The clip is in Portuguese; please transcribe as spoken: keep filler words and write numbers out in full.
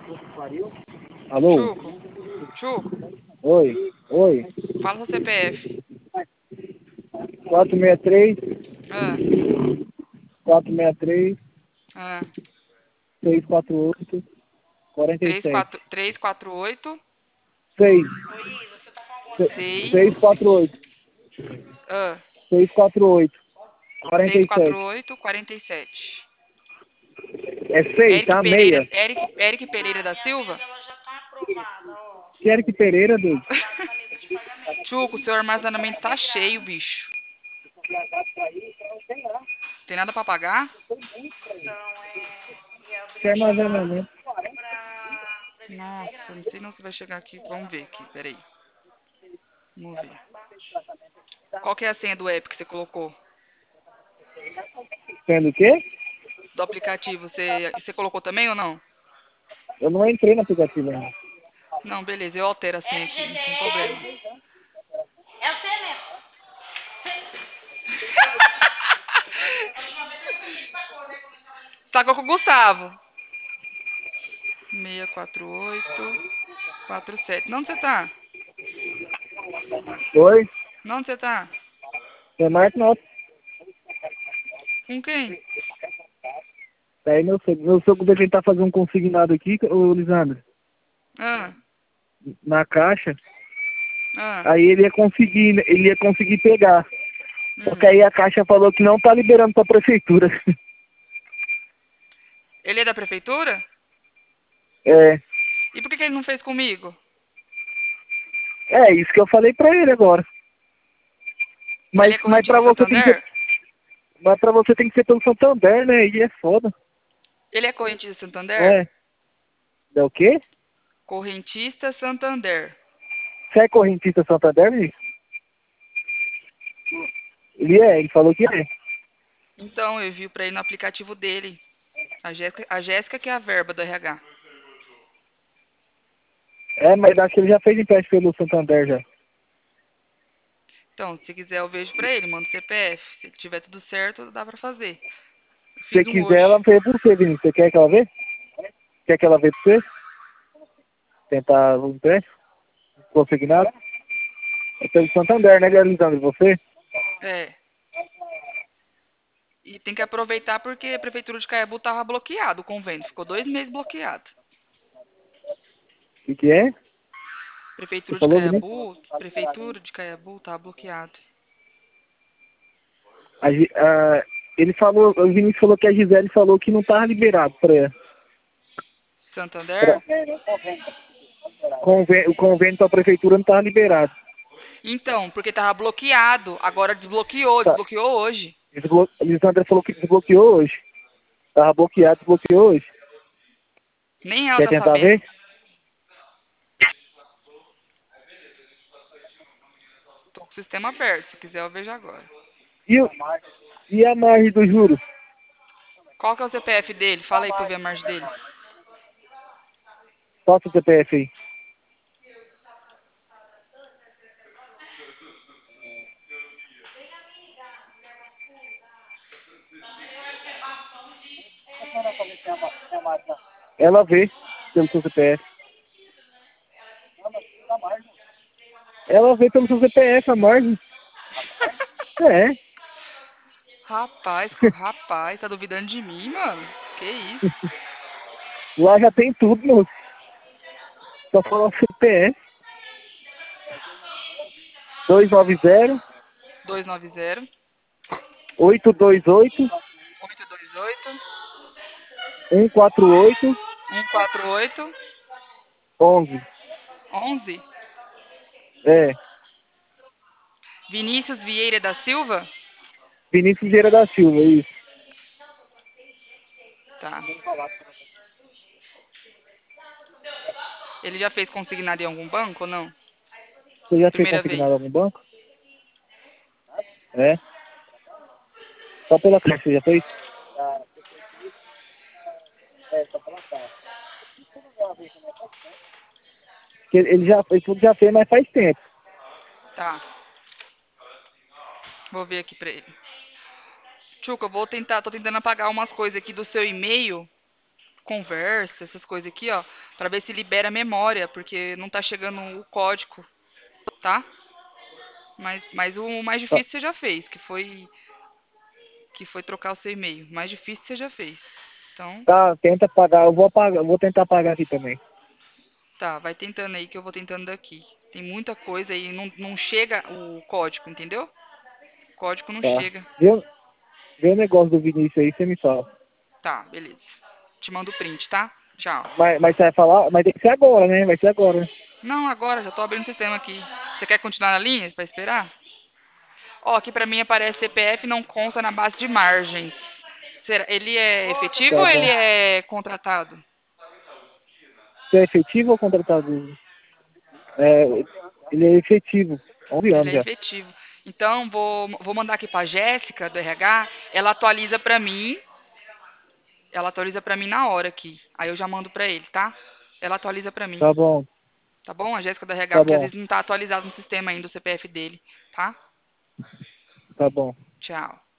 Alô? Chuco, Chuco, Oi, oi. fala seu C P F. quatro seis três, Ah, quatro seis três, ah. seis quatro oito, quarenta e três quatro, sete. três quatro oito, seis, seis, seis quatro oito, ah, seis quatro oito, quarenta seis e quatro sete. oito, quarenta e sete. É seis, Eric tá? Pereira, Meia. Eric, Eric Pereira da Silva? Eric Pereira, doido. Chuco, seu armazenamento tá cheio, bicho. Tem nada pra pagar? Que armazenamento. Nossa, não sei não se vai chegar aqui. Vamos ver aqui, peraí. Vamos ver. Qual que é a senha do app que você colocou? Sendo o quê? Do aplicativo, você, você colocou também ou não? Eu não entrei no aplicativo ainda. Não, beleza, eu altero a senha aqui, não tem problema. Sacou com o Gustavo. seis quatro oito, quatro sete. Não, onde você tá? Oi? Não, onde você tá? É Marco Nota. Com quem? Daí meu sogro, meu sogro vai tentar fazer um consignado aqui, ô Lisandro, Ah, na caixa. ah, Aí ele ia conseguir, ele ia conseguir pegar. Só que hum. aí a caixa falou que não tá liberando pra prefeitura. Ele é da prefeitura? É, E por que, que ele não fez comigo? é isso que eu falei pra ele agora. Ele Mas, é mas pra correntista você tem que ser, Santander? mas pra você tem que ser pelo Santander, né? E é foda. Ele é correntista Santander? É. É o quê? Correntista Santander. Você é correntista Santander, menino? Ele é, ele falou que é. Então, eu vi pra ele no aplicativo dele. A Jéssica, a Jéssica que é a verba do R H. É, mas acho que ele já fez empréstimo pelo Santander já. Então, se quiser eu vejo pra ele, mando o C P F. Se tiver tudo certo, dá pra fazer. Eu Se você fiz um quiser, hoje. ela vê por você, Vinícius. Você quer que ela vê? Quer que ela vê por você? Tentar o empréstimo? Consignado? É pelo Santander, né, Lisandro? Você? É. E tem que aproveitar porque a prefeitura de Caiabu tava bloqueado o convênio. Ficou dois meses bloqueado. O que, que é? Você Prefeitura de falou, Vinícius? Caiabu, prefeitura de Caiabu tava bloqueado. A, Gi- a, ele falou, o Vinícius falou que a Gisele falou que não tava liberado pra, pra Santander? convênio, o convênio pra prefeitura não tava liberado. Então, porque tava bloqueado. Agora desbloqueou, Tá. desbloqueou hoje. Desblo... A Lisandra falou que desbloqueou hoje. Tava bloqueado, desbloqueou hoje. Nem ela Quer tá tentar sabendo. ver? Tô com o sistema aberto, se quiser eu vejo agora. E, o... e a margem do juro? Qual que é o C P F dele? Fala aí pra eu ver a margem dele. Passa o C P F aí. Ela vê pelo seu C P F. Ela vê pelo seu C P F a margem. É. Rapaz, co- rapaz, tá duvidando de mim, mano? Que isso? Lá já tem tudo, moço. Só falar o C P F. dois nove zero, dois nove zero, oito dois oito, oito dois oito, um quatro oito, um quatro oito, onze. onze. É. Vinícius Vieira da Silva? Vinícius Vieira da Silva, isso. Tá. Ele já fez consignado em algum banco ou não? Você já fez Primeira vez. consignado em algum banco? É. Só pela Caixa, você já fez? Que Ele ele já, ele tudo já fez, mas faz tempo. Tá. Vou ver aqui pra ele. Chuca, eu vou tentar, tô tentando apagar umas coisas aqui do seu e-mail, conversa, essas coisas aqui, ó, Pra ver se libera a memória, porque não tá chegando o código, tá? Mas, mas o mais Tá, difícil você já fez, que foi que foi trocar o seu e-mail. O mais difícil você já fez. Então, tá, tenta pagar, eu vou pagar, eu vou tentar pagar aqui também. tá, vai tentando aí que eu vou tentando daqui. Tem muita coisa aí, não, não chega o código, entendeu? O código não Tá. chega. Vê, vê o negócio do Vinícius aí, você me fala. Tá, beleza. Te mando o print, tá? Tchau. Mas, mas você vai falar, mas tem que ser agora, né? Vai ser agora, né? Não, agora, já tô abrindo o sistema aqui. Você quer continuar na linha pra esperar? Ó, aqui pra mim aparece C P F não conta na base de margens. Será, ele é efetivo Tá ou ele bom. é contratado? Você é efetivo ou contratado? É, ele é efetivo. onze Ele anos é já. efetivo. Então, vou, vou mandar aqui pra Jéssica, do R H. Ela atualiza pra mim. Ela atualiza pra mim na hora aqui. Aí eu já mando pra ele, tá? Ela atualiza pra mim. Tá bom, Tá bom? A Jéssica do R H, tá porque às bom, vezes não tá atualizado no sistema ainda o C P F dele, tá? tá bom. Tchau.